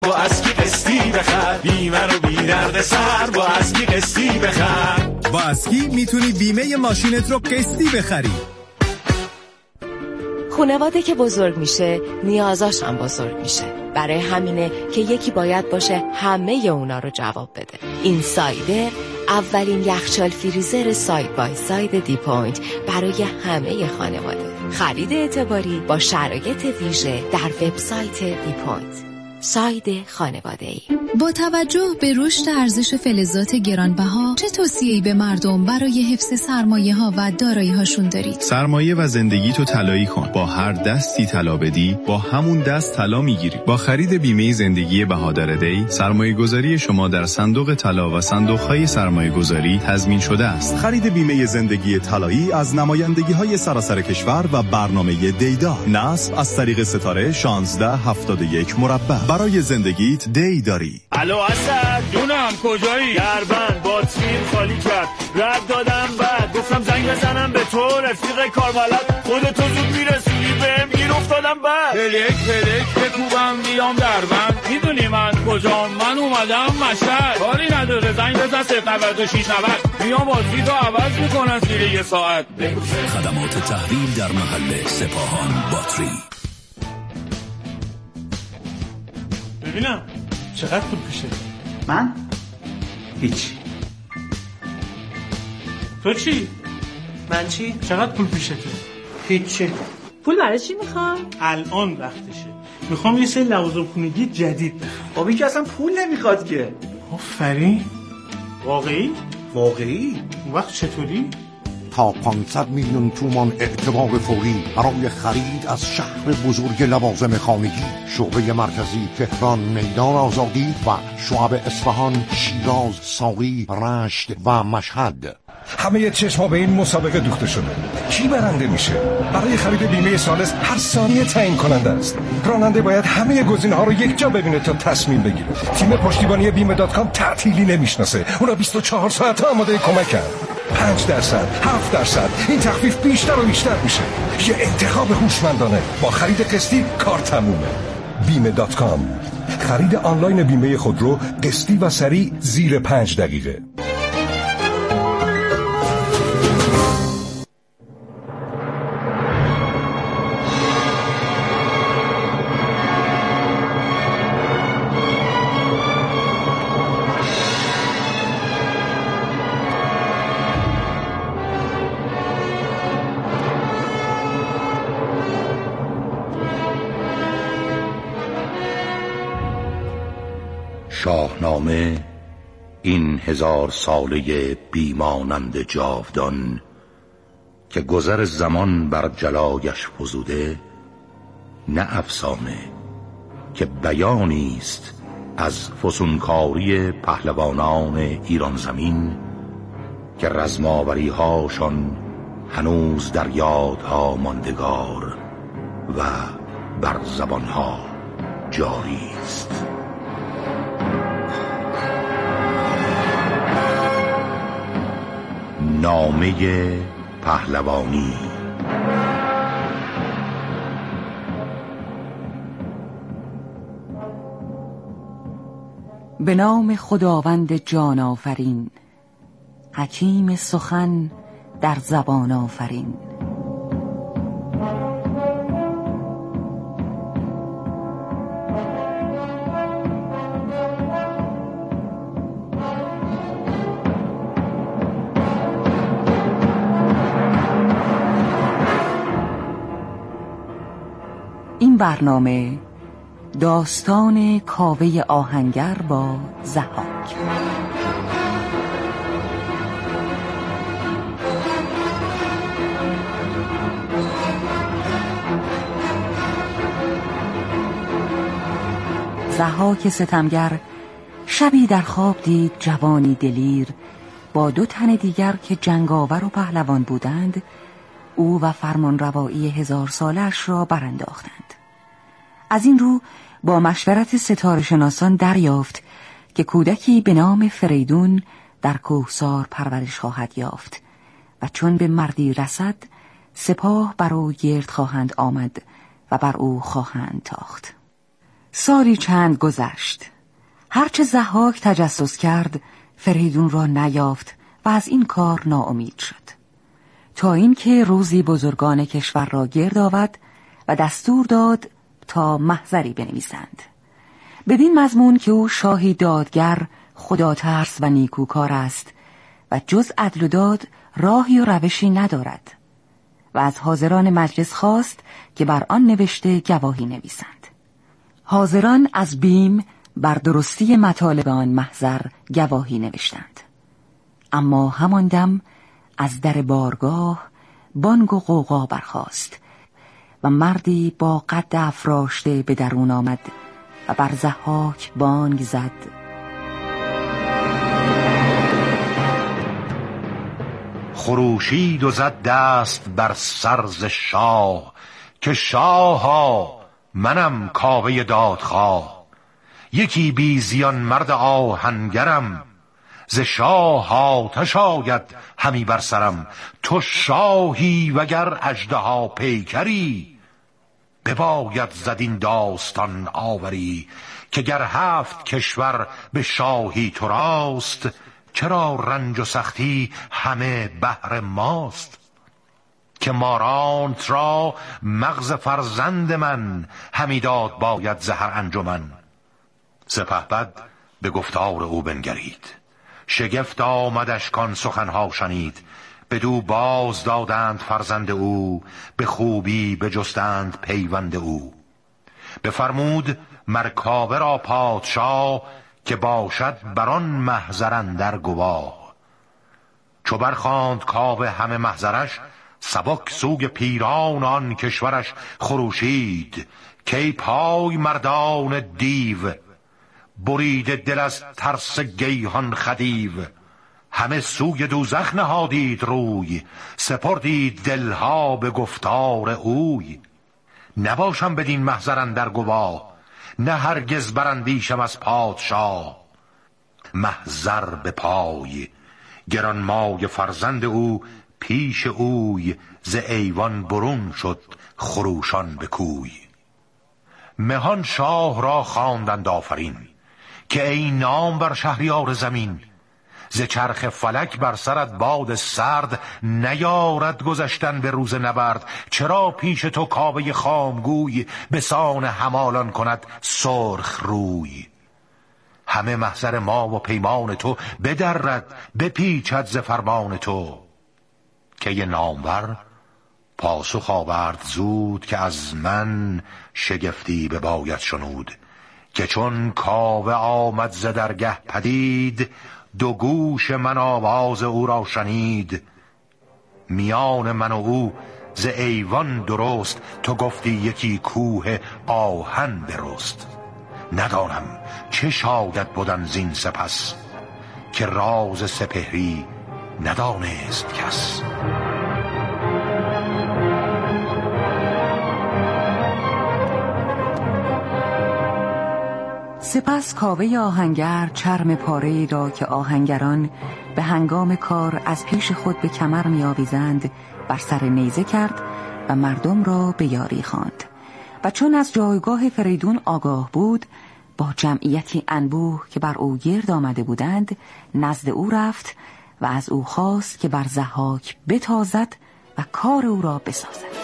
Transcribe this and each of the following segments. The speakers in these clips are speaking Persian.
با اسکی قسطی بخر، بیمه رو بی درد سر با اسکی قسطی بخر. با اسکی میتونی بیمه ماشینت رو قسطی بخری. خانواده که بزرگ میشه نیازاش هم بزرگ میشه. برای همینه که یکی باید باشه همه اونا رو جواب بده. این سایدر اولین یخچال فریزر ساید بای ساید دی پوینت برای همه خانواده. خرید اعتباری با شرایط ویژه در وبسایت دی پوینت. ساید خانواده‌ای. با توجه به رشد ارزش فلزات گرانبها چه توصیه‌ای به مردم برای حفظ سرمایه‌ها و دارایی‌هاشون دارید؟ سرمایه و زندگی تو طلایی کن. با هر دستی طلا بدی با همون دست طلا میگیری. با خرید بیمه زندگی بهادر دی سرمایه‌گذاری شما در صندوق طلا و صندوق‌های سرمایه‌گذاری تضمین شده است. خرید بیمه زندگی طلایی از نمایندگی‌های سراسر کشور و برنامه دیدا. نصب از طریق ستاره 1671 مربع. برای زندگیت دی داری. الو اسد جونم کجایی؟ دربند باتریم خالی کرد، رد دادم بعد گفتم زنگ بزنم به تو رفیق کاربلد، خودتو زود میرسونی بهم گیر افتادم بعد پلک بکوبم میام دربند، میدونی من کجام؟ من اومدم مشهد، کاری نداره زنگ بزن 09690 میام بازی رو عوض میکنن زیر یه ساعت. خدمات تحویل در محل سپاهان باتری. ببینم چقدر پول پیشه؟ من؟ هیچ. تو چی؟ من چی؟ چقدر پول پیشته؟ هیچی. پول برای چی میخوام؟ الان وقتشه، میخوام یه سری لوازم خونگی جدید بخرم. خب این که اصلا پول نمیخواد که. آفرین. واقعی؟ واقعی؟ اون وقت چطوری؟ تا 500 میلیون تومان اعتبار فوری برای خرید از شهر بزرگ لوازم خانگی. شعبه مرکزی تهران، میدان آزادی و شعب اصفهان، شیراز، ساقی، رشت و مشهد. همه چشم‌ها به این مسابقه دوخته شده. کی برنده میشه؟ برای خرید بیمه ثالث هر ثانیه تعیین کننده است. راننده باید همه گزینه‌ها رو یک جا ببینه تا تصمیم بگیره. تیم پشتیبانی بیمه دات کام تعطیلی نمیشناسه. اونا 24 ساعت آماده کمکن. 5%، 7%، این تخفیف بیشتر و بیشتر میشه. یه انتخاب هوشمندانه. با خرید قسطی کار تمومه. بیمه دات کام. خرید آنلاین بیمه خودرو قسطی و سریع زیر 5 دقیقه. شاهنامه این 1000 ساله بیمانند جاودان که گذر زمان بر جلایش فزوده، نه افسانه که بیانی است از فسونکاری پهلوانان ایران زمین که رزماوری هاشان هنوز در یادها ماندگار و بر زبانها جاری است. نامه پهلوانی. به نام خداوند جان آفرین، حکیم سخن در زبان آفرین. این برنامه داستان کاوه آهنگر با ضحاک. ضحاک ستمگر شبی در خواب دید جوانی دلیر با 2 تن دیگر که جنگاور و پهلوان بودند او و فرمانروایی 1000 سالش را برانداختند. از این رو با مشورت ستاره شناسان دریافت که کودکی به نام فریدون در کوهسار پرورش خواهد یافت و چون به مردی رسد سپاه بر او گرد خواهند آمد و بر او خواهند تاخت. سالی چند گذشت. هرچه ضحاک تجسس کرد فریدون را نیافت و از این کار ناامید شد، تا اینکه روزی بزرگان کشور را گرد آورد و دستور داد تا محضری بنویسند بدین مضمون که او شاهی دادگر، خداترس و نیکوکار است و جز عدل و داد راهی و روشی ندارد، و از حاضران مجلس خواست که بر آن نوشته گواهی نویسند. حاضران از بیم بر درستی مطالب آن محضر گواهی نوشتند. اما همان دم از در بارگاه بانگ و غوغا برخاست و مردی با قد افراشته به درون آمد و بر ضحاک بانگ زد: خروشید و زد دست بر سرز شاه، که شاها منم کاوه دادخواه. یکی بی زیان مرد آهنگرم، ز شاه آتش آید همی بر سرم. تو شاهی وگر اژدها پیکری، بباید زد این داستان آوری. که گر 7 کشور به شاهی تو راست، چرا رنج و سختی همه بهر ماست. که مارانت را مغز فرزند من، همی داد باید زهر انجمن. سپهبد به گفتار او بنگرید، شگفت آمدش کان سخنها شنید. بدو باز دادند فرزند او، به خوبی بجستند پیوند او. بفرمود مر کاوه را پادشاه، که باشد بران محضر اندر گواه. چو برخواند کاوه همه محضرش، سبک سوی پیران آن کشورش خروشید. کی پای مردان دیو، بریده دل از ترس گیهان خدیو. همه سوی دوزخ نهادید روی، سپردید دلها به گفتار اوی. نباشم بدین محضر اندر گواه، نه هرگز براندیشم از پادشاه. محضر به پای گرانمای فرزند او، پیش اوی ز ایوان برون شد خروشان به کوی. مهان شاه را خواندند آفرین، که ای نام بر شهریار زمین. ز چرخ فلک بر سرت باد سرد، نیارد گذشتن به روز نبرد. چرا پیش تو کاوه خامگوی، به سان همالان کند سرخ روی. همه محضر ما و پیمان تو، بدرد بپیچد ز فرمان تو. که یه نامور پاسخ آورد زود، که از من شگفتی بباید شنود. که چون کاوه آمد ز درگه پدید، 2 گوش من آواز او را شنید. میان من و او ز ایوان درست، تو گفتی یکی کوه آهن برست. ندانم چه شادت بودن زین سپس، که راز سپهری ندانست کس. سپس کاوه آهنگر چرم پاره‌ای را که آهنگران به هنگام کار از پیش خود به کمر می‌آویزند بر سر نیزه کرد و مردم را به یاری خواند. و چون از جایگاه فریدون آگاه بود، با جمعیتی انبوه که بر او گرد آمده بودند نزد او رفت و از او خواست که بر ضحاک بتازد و کار او را بسازد.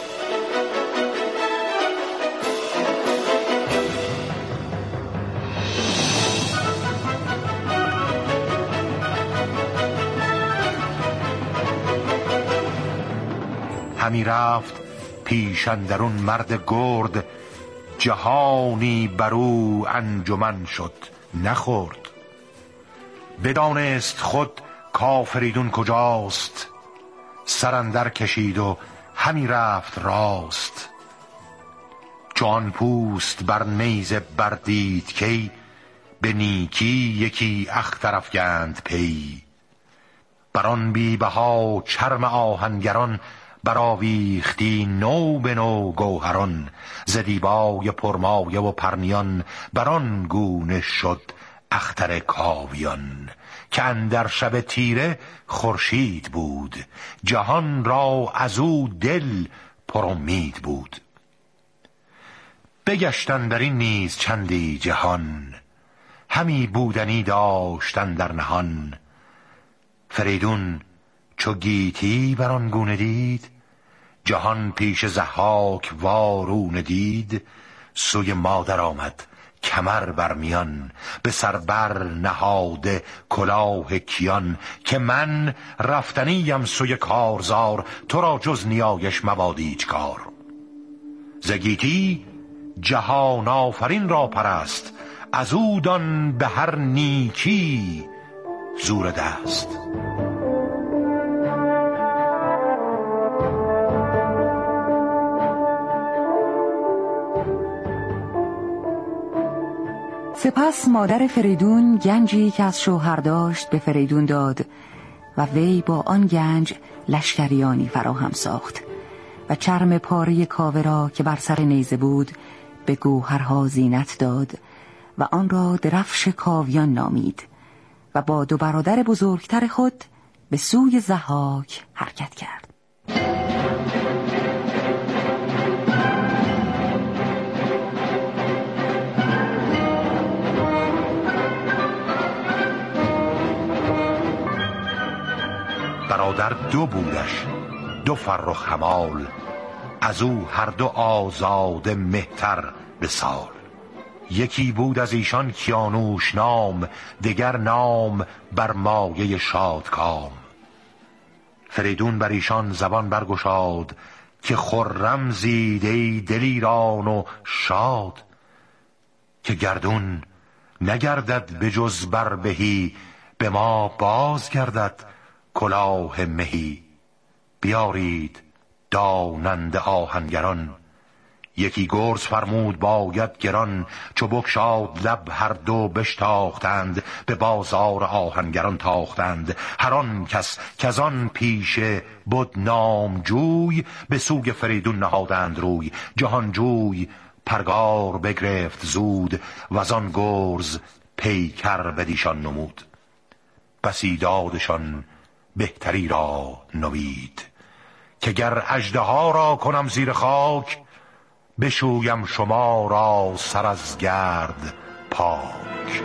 همی رفت پیش اندرون مرد گرد، جهانی برو انجمن شد نخورد. بدانست خود کافریدون کجاست، سرندر کشید و همی رفت راست. چون پوست بر نیزه بردید کی، به نیکی یکی اختر افگند پی. بران بی بها چرم آهنگران، براویختی نو به نو گوهران. ز دیبای پرمایه و پرنیان، بران گونه شد اختر کاویان. که اندر شب تیره خورشید بود، جهان را از او دل پر امید بود. بگشتن در این نیز چندی جهان، همی بودنی داشتن در نهان. فریدون چو گیتی بر آن گونه دید، جهان پیش ضحاک وارونه دید. سوی مادر آمد کمر بر میان، به سر بر نهاده کلاه کیان. که من رفتنیم سوی کارزار، تو را جز نیایش مباد هیچ کار. ز گیتی جهان آفرین را پرست، از او دان به هر نیکی زور دست. سپس مادر فریدون گنجی که از شوهر داشت به فریدون داد و وی با آن گنج لشکریانی فراهم ساخت و چرم پاره کاوه را که بر سر نیزه بود به گوهرها زینت داد و آن را درفش کاویان نامید و با 2 برادر بزرگتر خود به سوی ضحاک حرکت کرد. برادر 2 بودش، 2 فرخ همال، از او هر 2 آزاده مهتر به سال. یکی بود از ایشان کیانوش نام، دگر نام بر مایه شادکام. فریدون بر ایشان زبان برگشاد، که خرم زید ای دلیران و شاد. که گردون نگردد به جز بر بهی، به ما باز گردد کلاه مهی. بیارید دانند آهنگران، یکی گرز فرمود باید گران. چو بگشاد لب هر 2 بشتاختند، به بازار آهنگران تاختند. هر آن کس که آن پیشه بود نامجوی، به سوی فریدون نهادند روی. جهانجوی پرگار بگرفت زود، و از آن گرز پیکر بدیشان نمود. بسی دادشان بهتری را نوید، که گر اژدها را کنم زیر خاک، بشویم شما را سر از گرد پاک.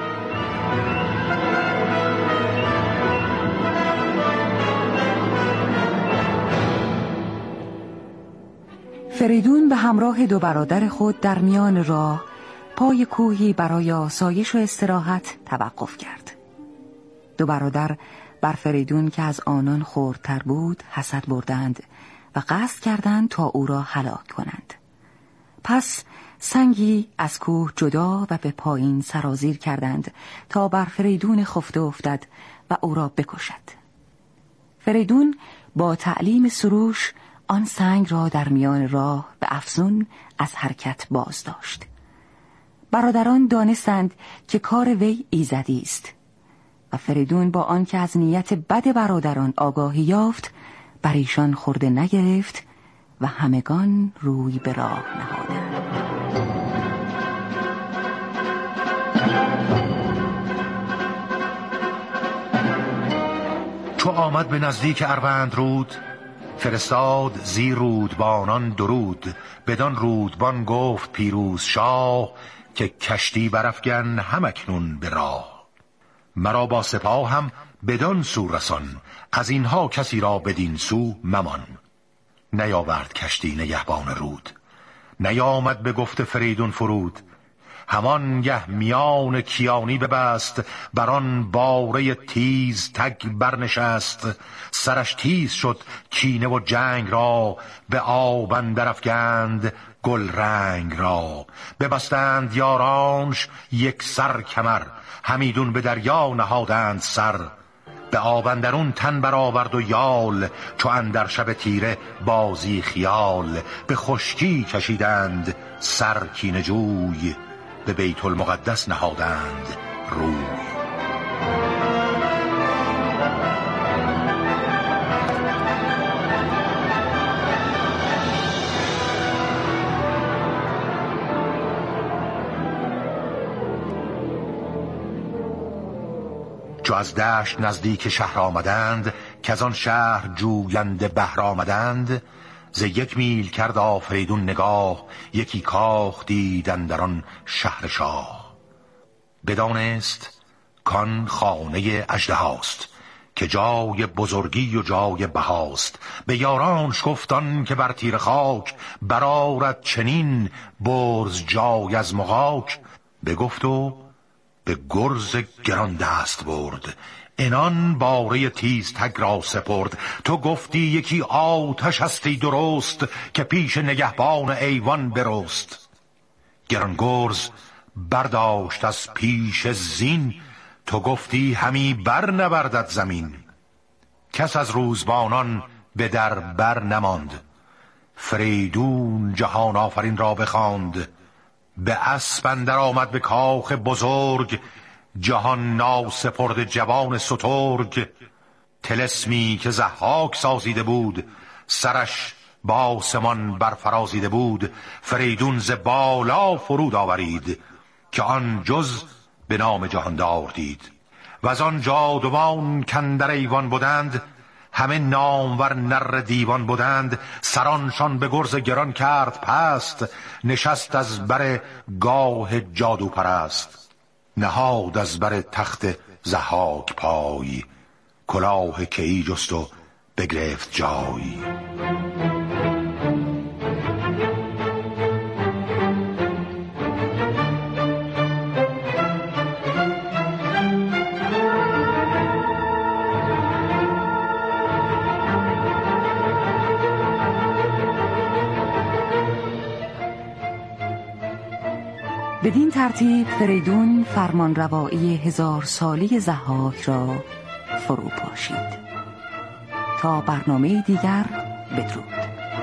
فریدون به همراه 2 برادر خود در میان راه پای کوهی برای آسایش و استراحت توقف کرد. 2 برادر بر فریدون که از آنان خردتر بود حسد بردند و قصد کردند تا او را هلاک کنند. پس سنگی از کوه جدا و به پایین سرازیر کردند تا بر فریدون خفته افتد و او را بکشد. فریدون با تعلیم سروش آن سنگ را در میان راه به افزون از حرکت باز داشت. برادران دانستند که کار وی ایزدی است و فریدون با آنکه از نیت بد برادران آگاهی یافت بر ایشان خورده نگرفت و همگان روی به راه نهادند. چو آمد به نزدیک اروند رود، فرستاد زی رودبانان درود. بدان رودبان گفت پیروز شاه، که کشتی برافگن همکنون به راه. مرا با سپاه هم بدان سو رسان، از اینها کسی را بدین سو ممان. نیاورد کشتی نگهبان رود، نیامد به گفت فریدون فرود. همان گه میان کیانی ببست، بران باره تیز تگ برنشست. سرش تیز شد کینه و جنگ را، به آب اندر افگند گل رنگ را. ببستند یارانش یک سر کمر، همیدون به دریا نهادند سر. به آب اندرون تن برآورد و یال، چو اندر شب تیره بازی خیال. به خشکی کشیدند سر کینه جوی، به بیت المقدس نهادند روی. چو از دشت نزدیک شهر آمدند، که از آن شهر جوینده بهر آمدند. ز 1 میل کرد آفریدون نگاه، یکی کاخ دید اندر آن شهر شاه. بدانست کان خانه اژدهاست، که جای بزرگی و جای بهاست. به یارانش گفتان که بر تیر خاک، برآرد چنین برز جای از مغاک. بگفت و به گرز گران دست برد، انان باره تیز تگ را سپرد. تو گفتی یکی آتش هستی درست، که پیش نگهبان ایوان برست. گران گرز برداشت از پیش زین، تو گفتی همی بر نوردد زمین. کس از روزبانان به در بر نماند، فریدون جهان آفرین را بخواند. به اسپ اندر آمد به کاخ بزرگ، جهان ناسپرد جوان سترگ. طلسمی که ضحاک سازیده بود، سرش با آسمان برفرازیده بود. فریدون ز بالا فرود آورید، که آن جز به نام جهاندار دید. و از آن جادوان کاندر ایوان بودند، همه نامور نر دیوان بودند. سرانشان به گرز گران کرد پست، نشست از بر گاه جادو پرست. نهاد از بر تخت ضحاک پای، کلاه کیی جست و بگرفت جای. بدین ترتیب فریدون فرمانروایی 1000 سالی ضحاک را فرو پاشید. تا برنامه دیگر بدرود.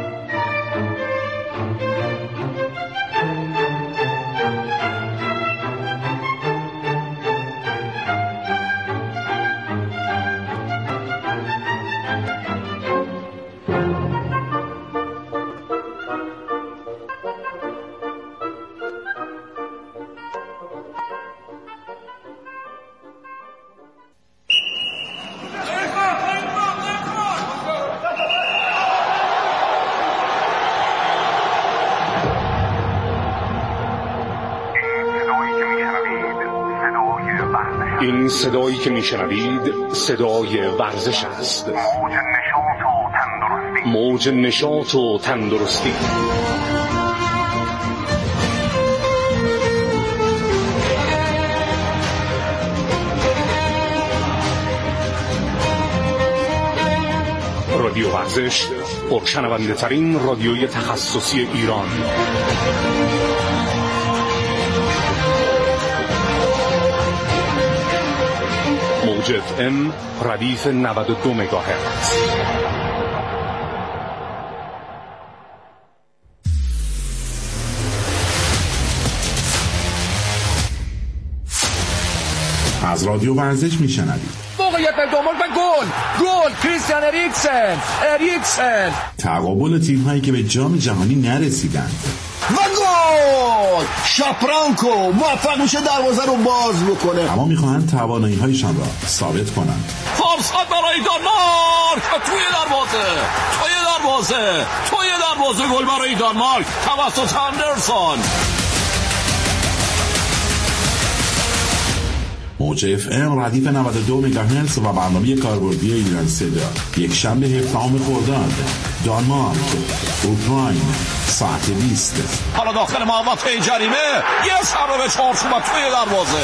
این صدایی که میشنوید صدای ورزش است. موج نشاط و تندرستی. رادیو ورزش، پرشنونده ترین رادیوی تخصصی ایران. موج FM ردیف 92 مگاهرتز. از رادیو ورزش میشنوید. موقعیت دومال و گل کریستیان اریکسن. تقابل تیم‌هایی که به جام جهانی نرسیدند و گل. شاپرانکو موفق میشه دروازه رو باز بکنه، اما میخواهند توانایی‌هایشان را ثابت کنند. فرصت برای دانمارک، توی دروازه گل برای دانمارک توسط اندرسون. موج FM ردیف 92 مگاهرتز و برنامه کاربردی ایران صدا. یک شنبه 17 خرداد، دانمارک اوکراین ساعت 20. حالا داخل محوطه جریمه یه سر به چارچوب توی دروازه.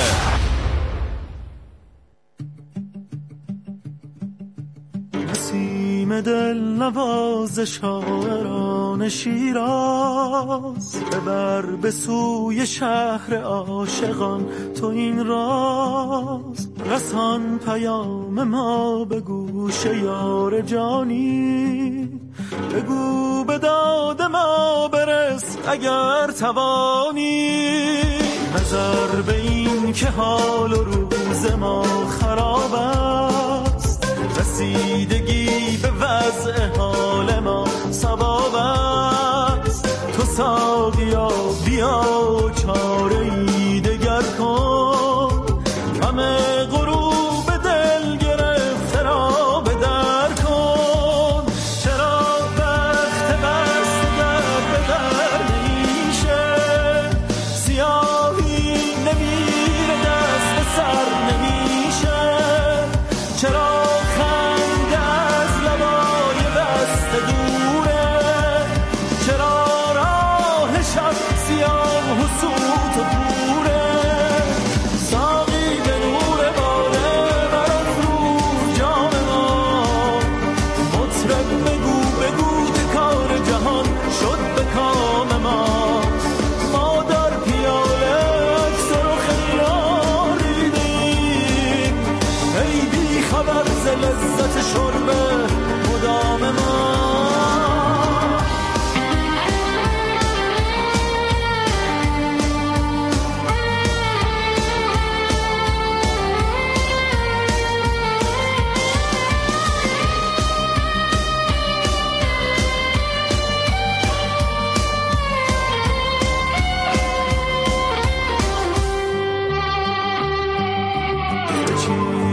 نسیم دل نواز شاعران شیراز، ببر به سوی شهر عاشقان تو این راز. رسان پیام ما به گوش یار جانی، بگو به داد ما برس اگر توانی. نظر به این که حال و روز ما خراب است، رسیدگی به وضع حال ما سباب است. تو ساقیا بیا چاره ای دگر کن، همه غروب دل گرفته را به در کن. چرا وقت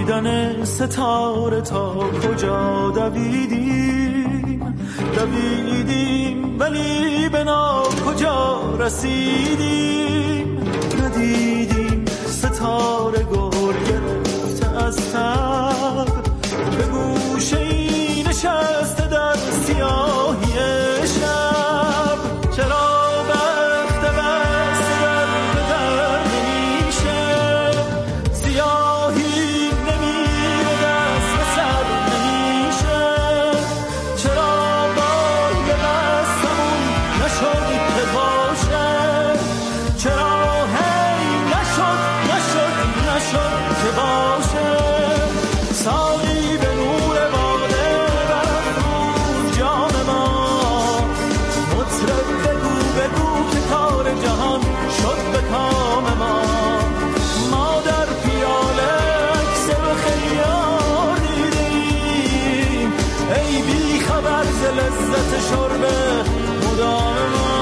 دیدن ستاره تا کجا دویدیم ولی به کجا رسیدیم. ندیدیم ستاره گل گرفته از تب، به گوشه ای نشسته در سیاهی شب. چرا وقت بس در بدر نمیشه، سیاهی نمیره دست به سر نمیشه. چرا باید دستمون نشد که باشه، چرا هی نشد که باشه. ساقی به نور باده برافروز جام ما، مطرب بگو که کار جهان شد به کام ما. ما در پیاله عکس خیار دیدیم، ای بی خبر ز لذت شرب مدام ما.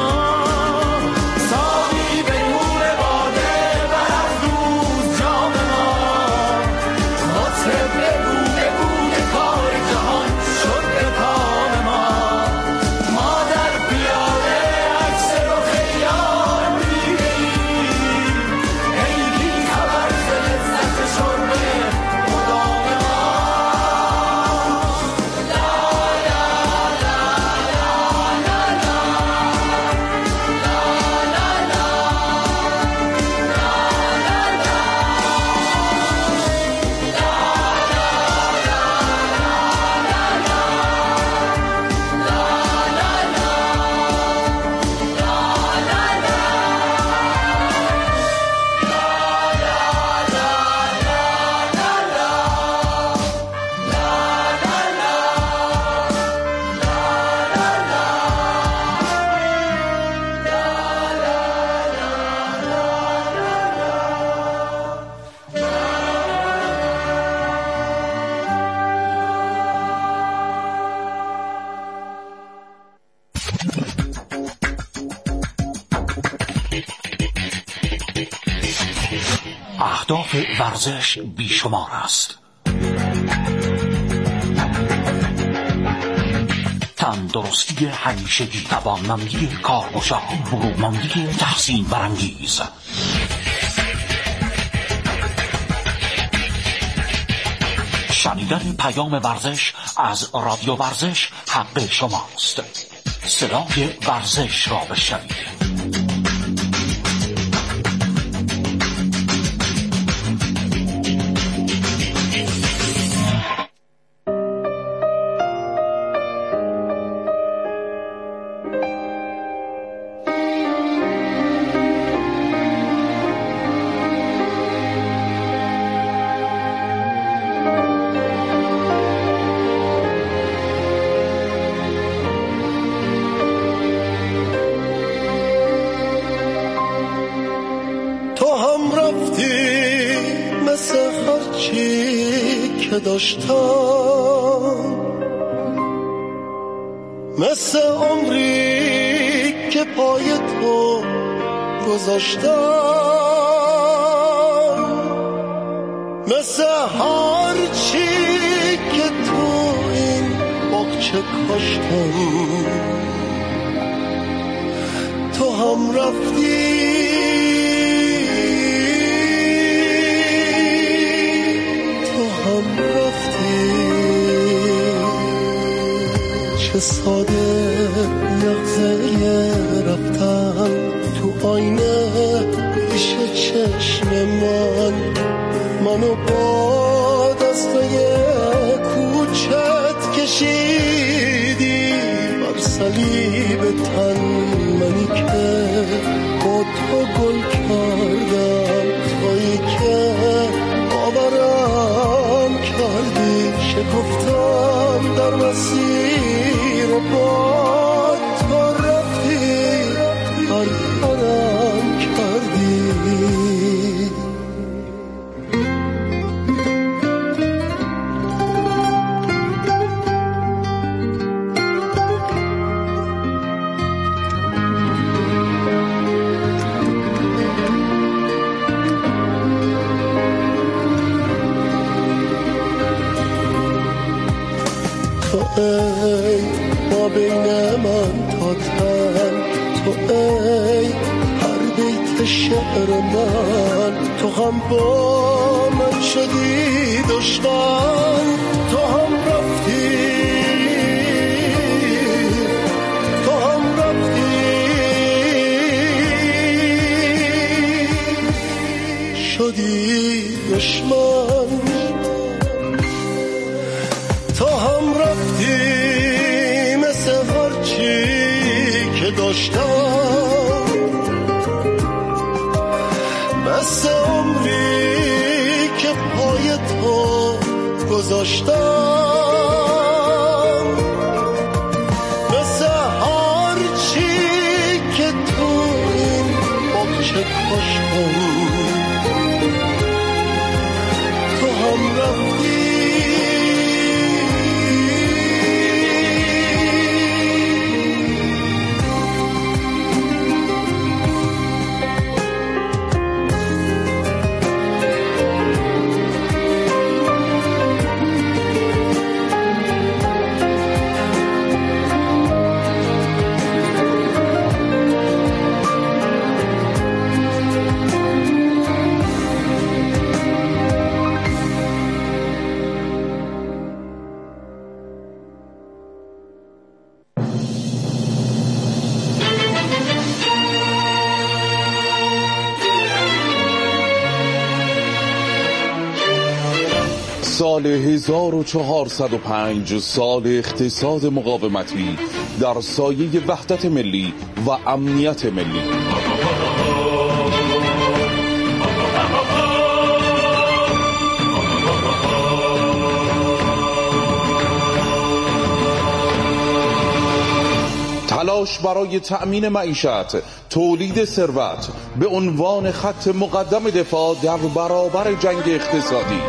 ساقی به نور باده برافروز جام ما، مطرب بگو که کار جهان شد به کام ما. ما در پیاله عکس خیار دیدیم، ای بی خبر ز لذت شرب مدام ما. اهداف ورزش بیشمار است. تندرستی همیشگی، توانمندی کارگشا، برومندی تحسین برانگیز. شنیدن پیام ورزش از رادیو ورزش حق شماست. صدای ورزش را بشنوید. داشتم مثل عمری که پای تو گذاشتم، مثل هر چی که تو این باغچه کاشتم. تو هم رفتی چه ساده لحظه رفتم تو آینه پیش چشم منو با دستای کوچت کشیدی بر صلیب تن، منی که با تو گل کردم، تویی که باورم کردی، شکفتم در مسیر با تو رفتی، پرپرم کردی. ای ما بین من تا تن، تو ای هر بیت شعر من، تو هم با من شدی دشمن، تو هم رفتی، تو هم رفتی شدی دشمن، تو هم رفتی مثل هرچی که داشتم، مثل عمری که پای تو گذاشتم، مثل هرچی که تو این باغچه کاشتم، تو هم رفتی. سال 1405 سال اقتصاد مقاومتی در سایه وحدت ملی و امنیت ملی. تلاش برای تأمین معیشت، تولید ثروت به عنوان خط مقدم دفاع در برابر جنگ اقتصادی.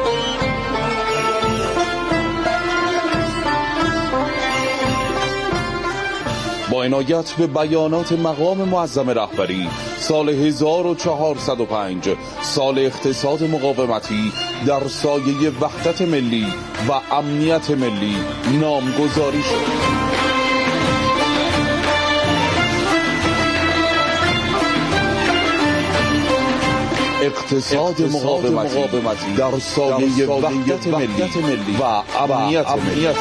با عنایت به بیانات مقام معظم رهبری، سال 1405 سال اقتصاد مقاومتی در سایه وحدت ملی و امنیت ملی نامگذاری شد. اقتصاد مقاومتی در سایه وحدت ملی و امنیت ملی.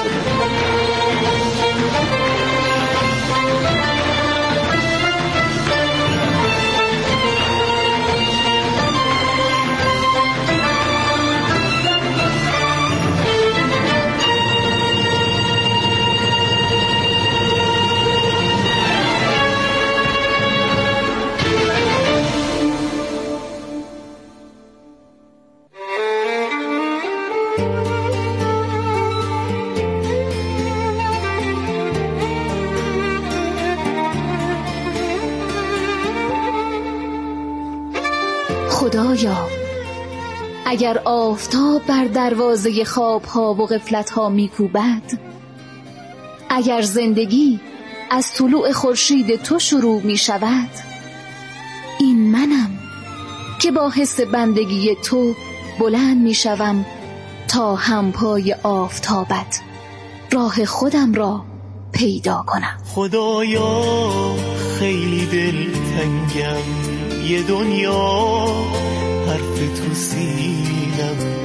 خدایا، اگر آفتاب بر دروازه خوابها و غفلتها میکوبد، اگر زندگی از طلوع خورشید تو شروع می شود، این منم که با حس بندگی تو بلند می شوم تا همپای آفتابت راه خودم را پیدا کنم. خدایا خیلی دلتنگم، یه دنیا حرف تو سینم